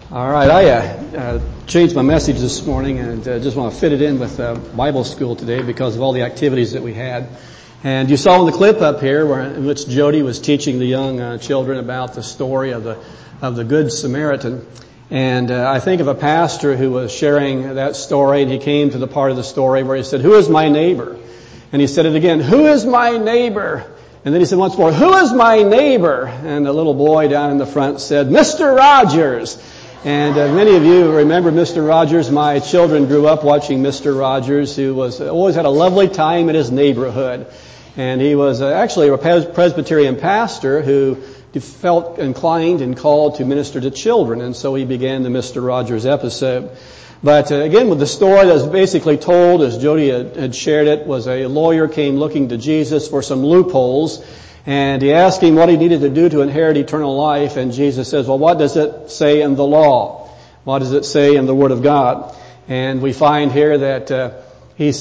All right, I changed my message this morning and just want to fit it in with Bible school today because of all the activities that we had. And you saw in the clip up here in which Jody was teaching the young children about the story of the Good Samaritan. And I think of a pastor who was sharing that story, and he came to the part of the story where he said, "Who is my neighbor?" And he said it again, "Who is my neighbor?" And then he said once more, "Who is my neighbor?" And the little boy down in the front said, "Mr. Rogers." And many of you remember Mr. Rogers. My children grew up watching Mr. Rogers, who always had a lovely time in his neighborhood. And he was actually a Presbyterian pastor who felt inclined and called to minister to children. And so he began the Mr. Rogers episode. But again, with the story that was basically told, as Jody had shared it, was a lawyer came looking to Jesus for some loopholes. And he asked him what he needed to do to inherit eternal life. And Jesus says, well, what does it say in the law? What does it say in the Word of God? And we find here that he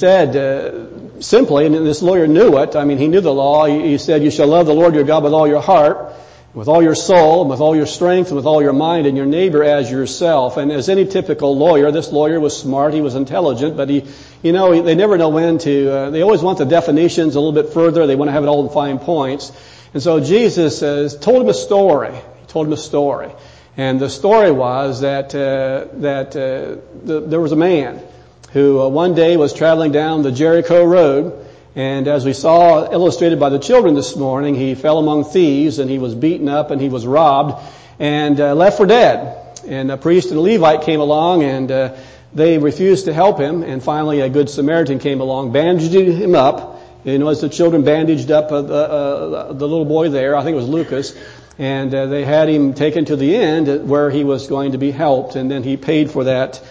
said simply, and this lawyer knew it. I mean, he knew the law. He said, you shall love the Lord your God with all your heart, with all your soul, and with all your strength, and with all your mind, and your neighbor as yourself. And as any typical lawyer, this lawyer was smart, he was intelligent, but they never know when to, they always want the definitions a little bit further, they want to have it all in fine points. And so Jesus told him a story. He told him a story. And the story was that there was a man who one day was traveling down the Jericho road. And as we saw illustrated by the children this morning, he fell among thieves and he was beaten up and he was robbed and left for dead. And a priest and a Levite came along and they refused to help him. And finally a Good Samaritan came along, bandaged him up. As the children bandaged up the little boy there, I think it was Lucas, and they had him taken to the inn where he was going to be helped. And then he paid for that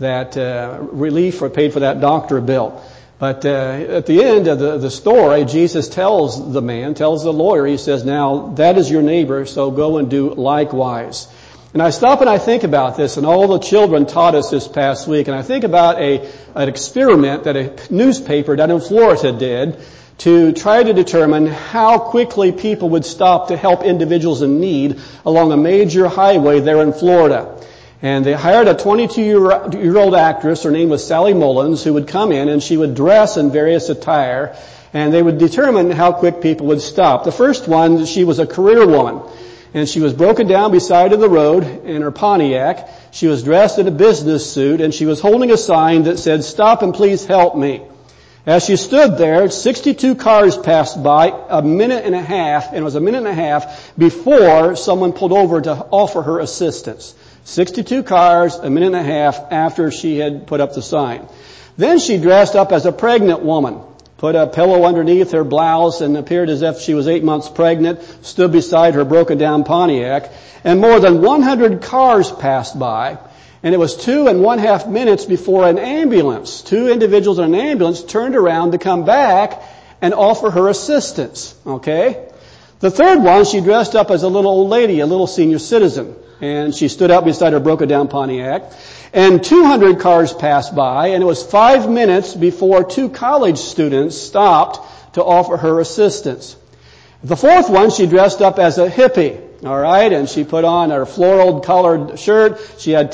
relief or paid for that doctor bill. But at the end of the story, Jesus tells the lawyer, he says, now that is your neighbor, so go and do likewise. And I stop and I think about this, and all the children taught us this past week, and I think about an experiment that a newspaper down in Florida did to try to determine how quickly people would stop to help individuals in need along a major highway there in Florida. And they hired a 22-year-old actress, her name was Sally Mullins, who would come in and she would dress in various attire, and they would determine how quick people would stop. The first one, she was a career woman, and she was broken down beside of the road in her Pontiac. She was dressed in a business suit, and she was holding a sign that said, "Stop and please help me." As she stood there, 62 cars passed by, a minute and a half, and it was a minute and a half before someone pulled over to offer her assistance. 62 cars, a minute and a half after she had put up the sign. Then she dressed up as a pregnant woman, put a pillow underneath her blouse and appeared as if she was 8 months pregnant, stood beside her broken down Pontiac, and more than 100 cars passed by. And it was 2.5 minutes before two individuals in an ambulance turned around to come back and offer her assistance. Okay? The third one, she dressed up as a little old lady, a little senior citizen. And she stood out beside her broken down Pontiac. And 200 cars passed by, and it was 5 minutes before 2 college students stopped to offer her assistance. The fourth one, she dressed up as a hippie. All right, and she put on her floral colored shirt. She had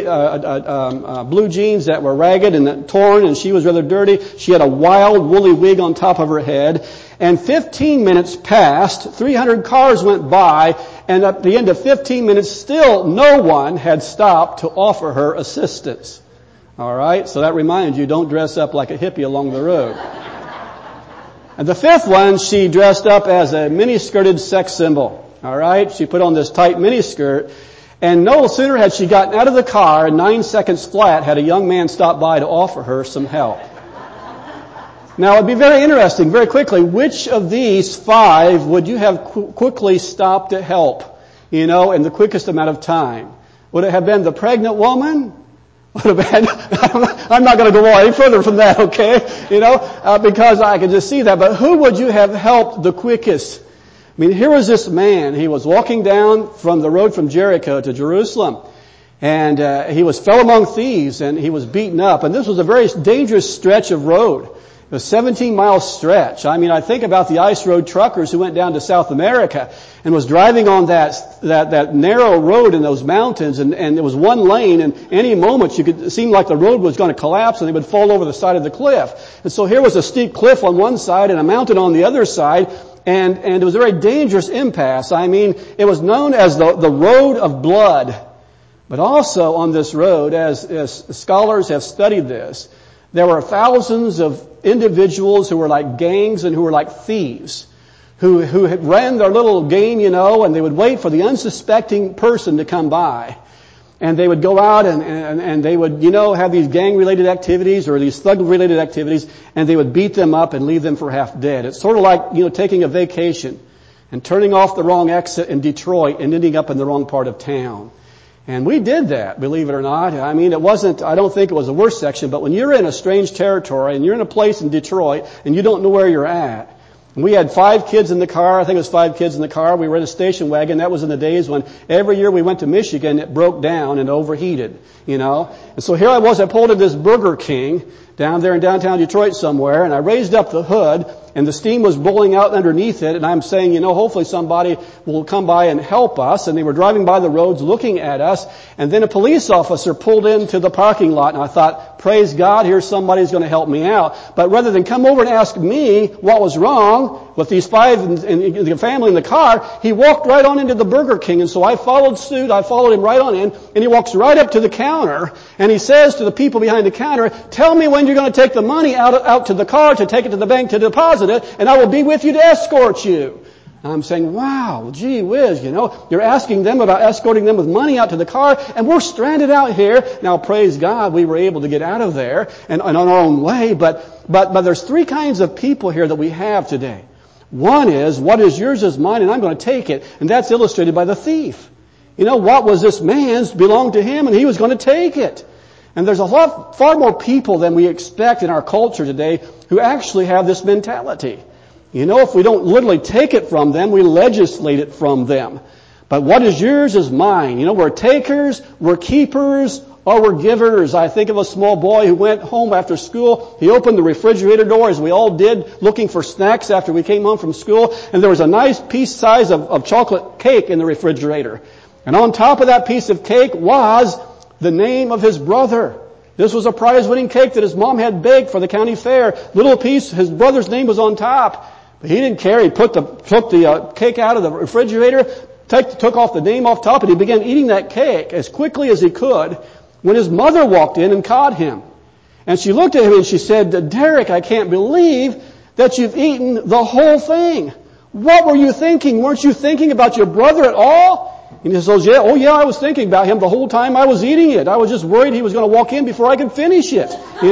blue jeans that were ragged and torn, and she was rather dirty. She had a wild woolly wig on top of her head. And 15 minutes passed, 300 cars went by, and at the end of 15 minutes, still no one had stopped to offer her assistance. All right, so that reminds you, don't dress up like a hippie along the road. And the fifth one, she dressed up as a mini-skirted sex symbol. All right, she put on this tight miniskirt, and no sooner had she gotten out of the car, 9 seconds flat, had a young man stop by to offer her some help. Now, it'd be very interesting, very quickly, which of these 5 would you have quickly stopped to help, in the quickest amount of time? Would it have been the pregnant woman? Would have been, I'm not going to go any further from that, okay? Because I can just see that. But who would you have helped the quickest? I mean, here was this man. He was walking down from the road from Jericho to Jerusalem. And he fell among thieves and he was beaten up. And this was a very dangerous stretch of road. It A 17-mile stretch. I mean, I think about the ice road truckers who went down to South America and was driving on that narrow road in those mountains, and there was one lane, and any moment it seemed like the road was going to collapse and they would fall over the side of the cliff. And so here was a steep cliff on one side and a mountain on the other side, and it was a very dangerous impasse. I mean, it was known as the road of blood. But also on this road, as scholars have studied this, there were thousands of individuals who were like gangs and who were like thieves, who ran their little game, and they would wait for the unsuspecting person to come by. And they would go out and they would, have these gang-related activities or these thug-related activities, and they would beat them up and leave them for half dead. It's sort of like, taking a vacation and turning off the wrong exit in Detroit and ending up in the wrong part of town. And we did that, believe it or not. I mean, I don't think it was the worst section, but when you're in a strange territory and you're in a place in Detroit and you don't know where you're at, and we had 5 kids in the car. I think it was 5 kids in the car. We were in a station wagon. That was in the days when every year we went to Michigan, it broke down and overheated, And so here I was, I pulled in this Burger King down there in downtown Detroit somewhere, and I raised up the hood, and the steam was blowing out underneath it, and I'm saying, hopefully somebody will come by and help us. And they were driving by the roads looking at us, and then a police officer pulled into the parking lot, and I thought, praise God, here's somebody's going to help me out. But rather than come over and ask me what was wrong with these 5 and the family in the car, he walked right on into the Burger King, and so I followed suit. I followed him right on in, and he walks right up to the counter, and he says to the people behind the counter, tell me when you're going to take the money out to the car to take it to the bank to deposit it, and I will be with you to escort you. And I'm saying, wow, gee whiz, you're asking them about escorting them with money out to the car, and we're stranded out here. Now, praise God, we were able to get out of there and on our own way, but there's 3 kinds of people here that we have today. One is, what is yours is mine, and I'm going to take it, and that's illustrated by the thief. What was this man's belonged to him, and he was going to take it. And there's far more people than we expect in our culture today who actually have this mentality. If we don't literally take it from them, we legislate it from them. But what is yours is mine. We're takers, we're keepers, or we're givers. I think of a small boy who went home after school. He opened the refrigerator door, as we all did, looking for snacks after we came home from school. And there was a nice piece size of chocolate cake in the refrigerator. And on top of that piece of cake was the name of his brother. This was a prize-winning cake that his mom had baked for the county fair. Little piece, his brother's name was on top. But he didn't care. He took the cake out of the refrigerator, took off the name off top, and he began eating that cake as quickly as he could when his mother walked in and caught him. And she looked at him and she said, Derek, I can't believe that you've eaten the whole thing. What were you thinking? Weren't you thinking about your brother at all? And he says, yeah, I was thinking about him the whole time I was eating it. I was just worried he was going to walk in before I could finish it,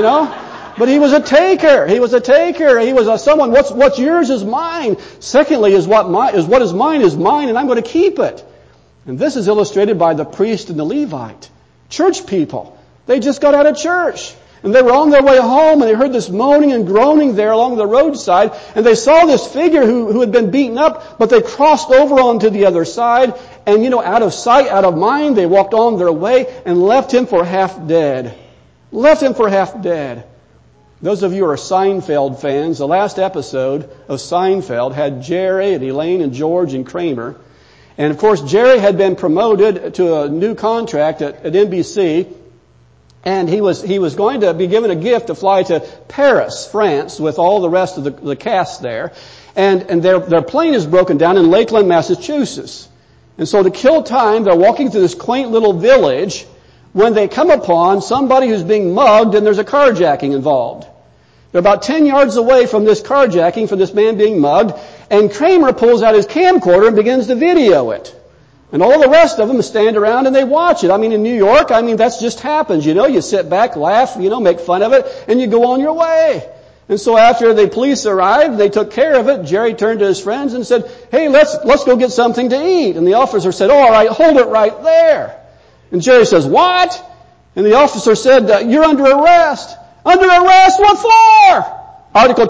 But he was a taker. He was a taker. He was someone, what's yours is mine. Secondly, what is mine is mine, and I'm going to keep it. And this is illustrated by the priest and the Levite. Church people. They just got out of church. And they were on their way home, and they heard this moaning and groaning there along the roadside. And they saw this figure who had been beaten up, but they crossed over onto the other side. And, out of sight, out of mind, they walked on their way and left him for half dead. Left him for half dead. Those of you who are Seinfeld fans, the last episode of Seinfeld had Jerry and Elaine and George and Kramer. And, of course, Jerry had been promoted to a new contract at NBC. And he was going to be given a gift to fly to Paris, France, with all the rest of the cast there. And their plane is broken down in Lakeland, Massachusetts. And so to kill time, they're walking through this quaint little village when they come upon somebody who's being mugged and there's a carjacking involved. They're about 10 yards away from this carjacking, from this man being mugged, and Kramer pulls out his camcorder and begins to video it. And all the rest of them stand around and they watch it. I mean, in New York, that's just happens. You sit back, laugh, make fun of it, and you go on your way. And so after the police arrived, they took care of it. Jerry turned to his friends and said, hey, let's go get something to eat. And the officer said, all right, hold it right there. And Jerry says, what? And the officer said, you're under arrest. Under arrest? What for? Article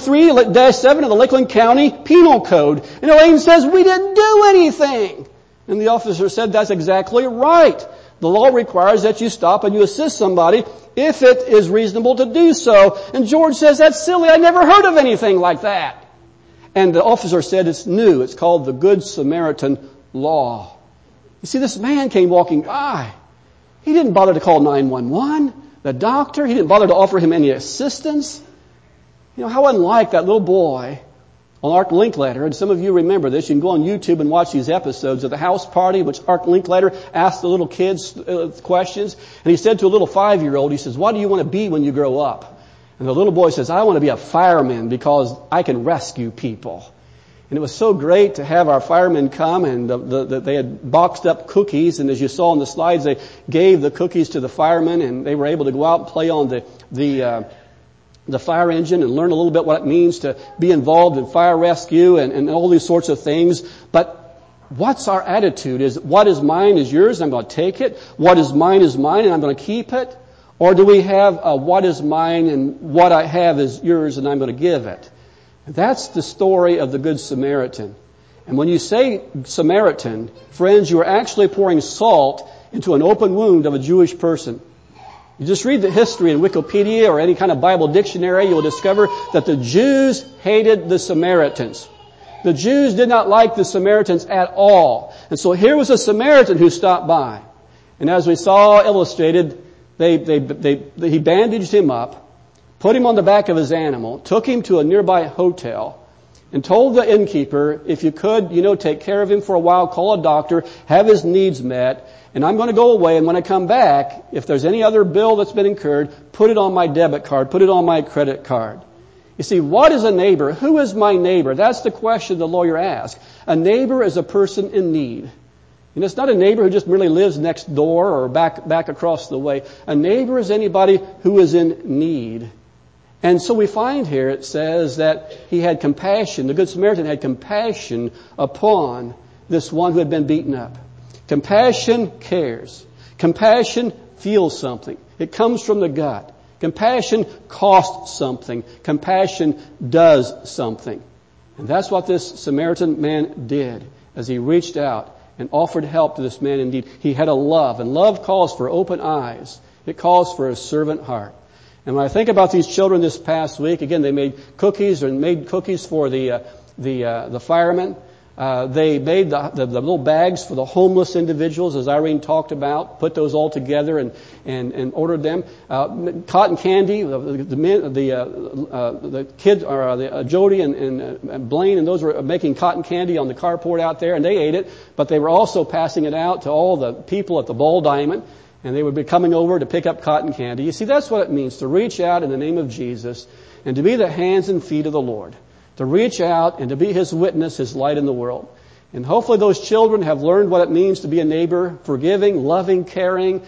223-7 of the Lakeland County Penal Code. And Elaine says, we didn't do anything. And the officer said, that's exactly right. The law requires that you stop and you assist somebody if it is reasonable to do so. And George says, that's silly. I never heard of anything like that. And the officer said, it's new. It's called the Good Samaritan Law. You see, this man came walking by. He didn't bother to call 911, the doctor. He didn't bother to offer him any assistance. You know, how unlike that little boy on Art Linkletter, and some of you remember this. You can go on YouTube and watch these episodes of the house party, which Art Linkletter asked the little kids questions. And he said to a little 5-year-old, he says, what do you want to be when you grow up? And the little boy says, I want to be a fireman because I can rescue people. And it was so great to have our firemen come, and they had boxed up cookies. And as you saw in the slides, they gave the cookies to the firemen, and they were able to go out and play on the fire engine and learn a little bit what it means to be involved in fire rescue and all these sorts of things. But what's our attitude? Is what is mine is yours and I'm going to take it? What is mine and I'm going to keep it? Or do we have what is mine and what I have is yours and I'm going to give it? That's the story of the Good Samaritan. And when you say Samaritan, friends, you are actually pouring salt into an open wound of a Jewish person. You just read the history in Wikipedia or any kind of Bible dictionary, you will discover that the Jews hated the Samaritans. The Jews did not like the Samaritans at all. And so here was a Samaritan who stopped by. And as we saw illustrated, he bandaged him up, put him on the back of his animal, took him to a nearby hotel, and told the innkeeper, if you could, take care of him for a while, call a doctor, have his needs met, and I'm going to go away, and when I come back, if there's any other bill that's been incurred, put it on my debit card, put it on my credit card. You see, what is a neighbor? Who is my neighbor? That's the question the lawyer asked. A neighbor is a person in need. And it's not a neighbor who just merely lives next door or back across the way. A neighbor is anybody who is in need. And so we find here it says that he had compassion. The Good Samaritan had compassion upon this one who had been beaten up. Compassion cares. Compassion feels something. It comes from the gut. Compassion costs something. Compassion does something. And that's what this Samaritan man did as he reached out and offered help to this man in need. He had a love, and love calls for open eyes. It calls for a servant heart. And when I think about these children this past week, again, they made cookies for the firemen. They made the little bags for the homeless individuals, as Irene talked about. Put those all together and ordered them. Cotton candy. The kids, Jody and Blaine, and those were making cotton candy on the carport out there, and they ate it. But they were also passing it out to all the people at the Ball Diamond. And they would be coming over to pick up cotton candy. You see, that's what it means to reach out in the name of Jesus and to be the hands and feet of the Lord. To reach out and to be His witness, His light in the world. And hopefully those children have learned what it means to be a neighbor, forgiving, loving, caring,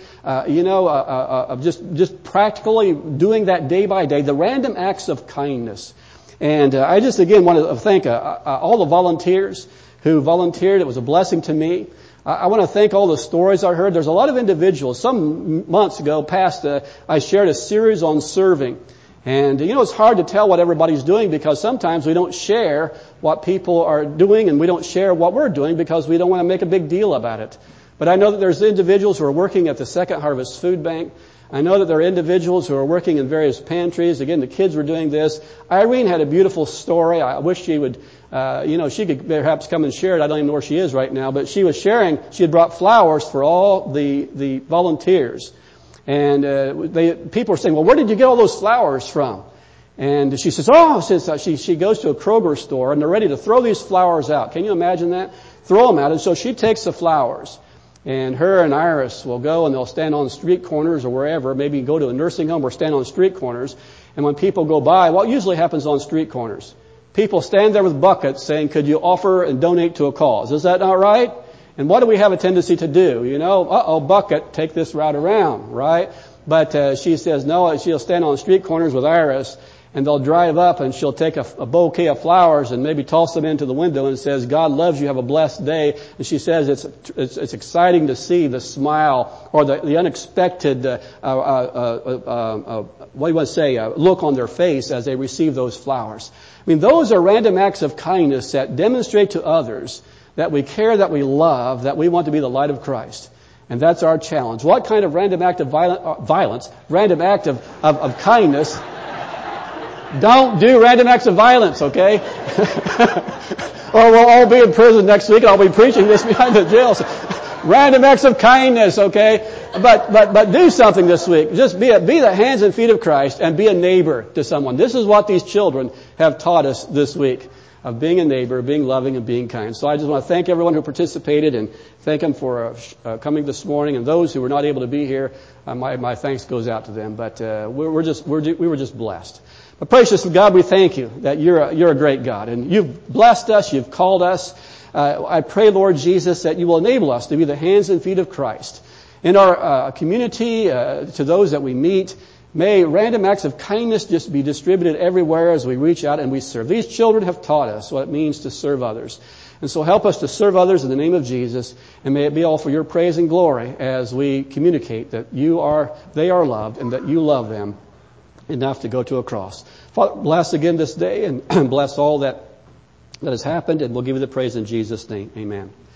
just practically doing that day by day, the random acts of kindness. And I just again want to thank all the volunteers who volunteered. It was a blessing to me. I want to thank all the stories I heard. There's a lot of individuals. Some months ago I shared a series on serving. And, it's hard to tell what everybody's doing because sometimes we don't share what people are doing and we don't share what we're doing because we don't want to make a big deal about it. But I know that there's individuals who are working at the Second Harvest Food Bank. I know that there are individuals who are working in various pantries. Again, the kids were doing this. Irene had a beautiful story. I wish she would, she could perhaps come and share it. I don't even know where she is right now. But she was sharing, she had brought flowers for all the volunteers. And people were saying, well, where did you get all those flowers from? And she says, she goes to a Kroger store and they're ready to throw these flowers out. Can you imagine that? Throw them out. And so she takes the flowers. And her and Iris will go and they'll stand on street corners or wherever, maybe go to a nursing home or stand on street corners. And when people go by, what usually happens on street corners? People stand there with buckets saying, could you offer and donate to a cause? Is that not right? And what do we have a tendency to do? Bucket, take this route around, right? But she says no, she'll stand on street corners with Iris and they'll drive up and she'll take a bouquet of flowers and maybe toss them into the window and says, God loves you, have a blessed day. And she says it's exciting to see the smile or the unexpected, look on their face as they receive those flowers. I mean, those are random acts of kindness that demonstrate to others that we care, that we love, that we want to be the light of Christ. And that's our challenge. What kind of random act of violence, random act of kindness? Don't do random acts of violence, okay? Or we'll all be in prison next week and I'll be preaching this behind the jails. Random acts of kindness, okay? But do something this week. Just be the hands and feet of Christ and be a neighbor to someone. This is what these children have taught us this week, of being a neighbor, being loving, and being kind. So I just want to thank everyone who participated and thank them for coming this morning. And those who were not able to be here, my thanks goes out to them. But we were just blessed. But precious God, we thank you that you're a great God, and you've blessed us, you've called us. I pray, Lord Jesus, that you will enable us to be the hands and feet of Christ in our community, to those that we meet. May random acts of kindness just be distributed everywhere as we reach out and we serve. These children have taught us what it means to serve others. And so help us to serve others in the name of Jesus, and may it be all for your praise and glory as we communicate that they are loved and that you love them enough to go to a cross. Father, bless again this day and bless all that has happened, and we'll give you the praise in Jesus' name. Amen.